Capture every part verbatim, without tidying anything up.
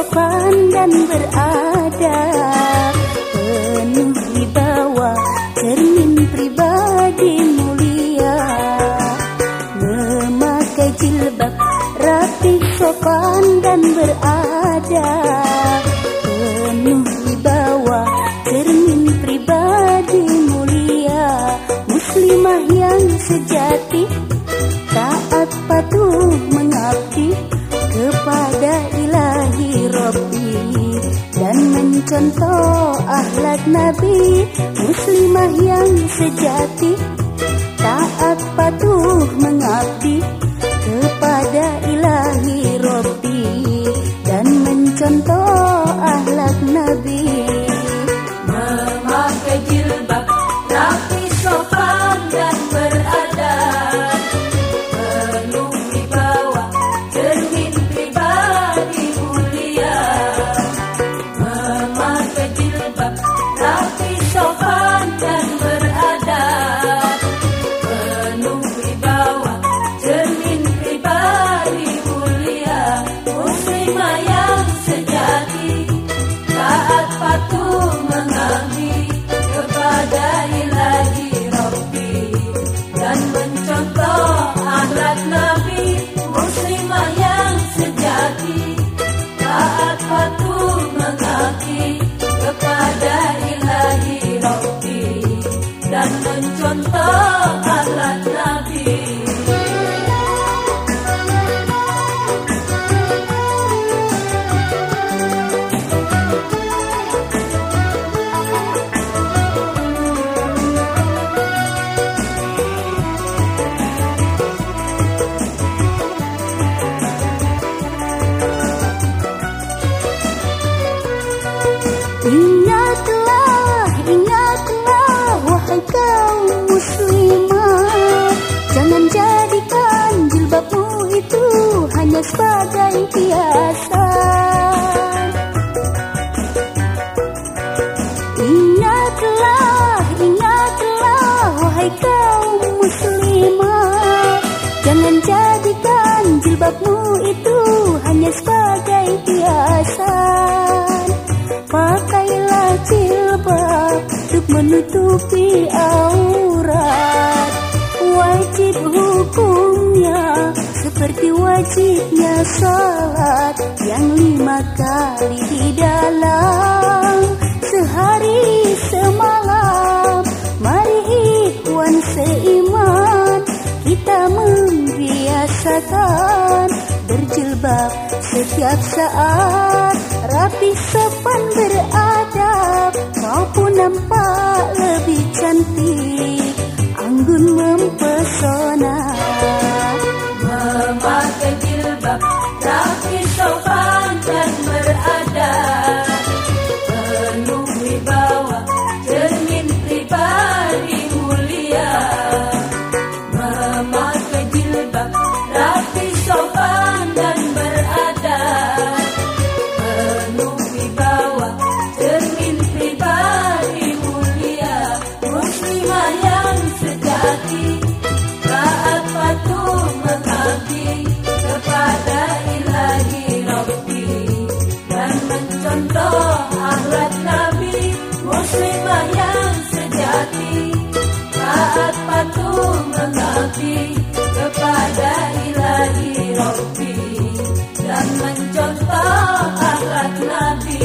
sopan dan beradab, penuh wibawa, cermin pribadi mulia. Memakai jilbab, rapi, sopan dan beradab, penuh wibawa, cermin pribadi mulia. Muslimah yang sejati, taat patuh mengabdi kepada ilahi Rabbi dan mencontoh akhlak Nabi. Muslimah yang sejati, taat patuh mengabdi kepada ilahi Rabbi dan mencontoh akhlak Nabi. Memakai jilbab, rapi, sopan dan beradab, penuh wibawa, cermin pribadi mulia. Memakai jilbab, rapi, sopan dan beradab, penuh wibawa, cermin pribadi mulia. Muslimah yang sejati, taat patuh mengabdi kepada ilahi Rabbi dan mencontoh akhlak Nabi. Muslimah yang sejati, taat patuh mengabdi kepada ilahi Rabbi dan mencontoh akhlak Nabi. Ingatlah, ingatlah wahai kaum muslimah, jangan jadikan jilbabmu itu hanya sebagai hiasan. Ingatlah, ingatlah wahai kaum muslimah, jangan jadikan jilbabmu itu hanya sebagai hiasan. Pakailah jilbab untuk menutupi aurat, wajib hukumnya seperti wajibnya salat yang lima kali di dalam sehari semalam. Mari ikhwan seiman, kita membiasakan berjilbab setiap saat, rapi, sopan, beradab, kau pun nampak lebih cantik, anggun mempesona. Memakai jilbab, rapi, sopan dan beradab, penuh wibawa, cermin pribadi mulia. Memakai jilbab, rapi, sopan dan beradab, penuh wibawa, cermin pribadi mulia. Muslimah yang sejati, taat patuh mengabdi kepada ilahi Rabbi dan mencontoh akhlak Nabi. Muslimah yang sejati, taat patuh mengabdi kepada ilahi Rabbi dan mencontoh akhlak Nabi.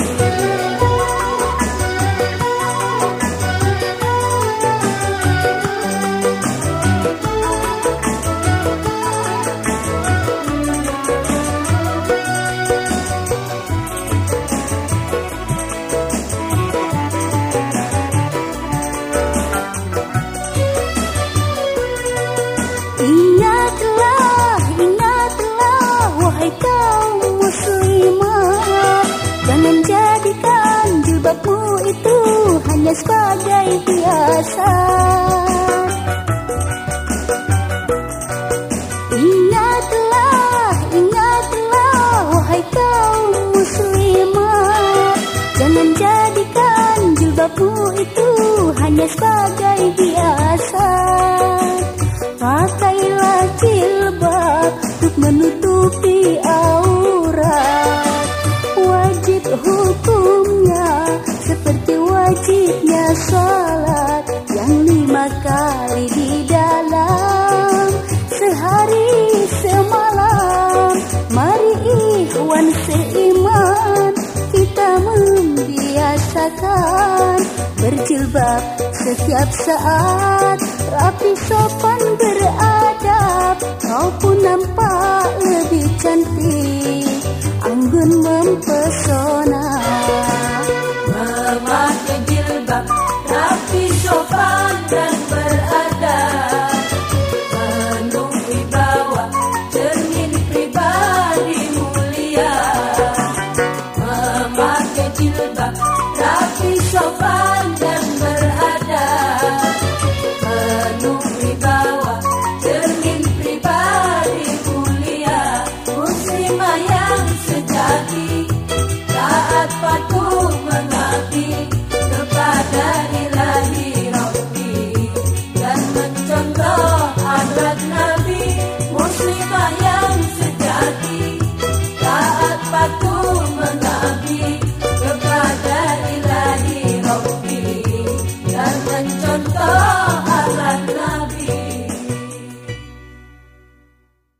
Ingatlah, ingatlah wahai kaum muslimah, jangan jadikan jilbabmu itu hanya sebagai hiasan. Ingatlah, ingatlah wahai kaum muslimah, jangan jadikan jilbabmu itu hanya sebagai hiasan. Pakailah jilbab untuk menutupi aurat, sopan, berjilbab setiap saat, rapi sopan beradab. Kau pun nampak lebih cantik, anggun mempesona. Memakai